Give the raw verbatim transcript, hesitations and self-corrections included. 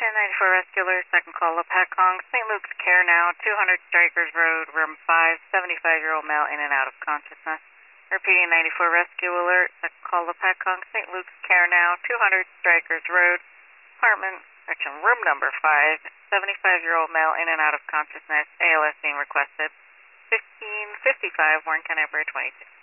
ninety-four Rescue Alert, second call, Lapacong, Saint Luke's Care Now, two hundred Strikers Road, room five, seventy-five-year-old male in and out of consciousness. Repeating ninety-four Rescue Alert, second call, Lapacong, Saint Luke's Care Now, two hundred Strikers Road, apartment, section, room number five, seventy-five-year-old male in and out of consciousness, A L S being requested, fifteen fifty-five, Warren County Operator twenty-two.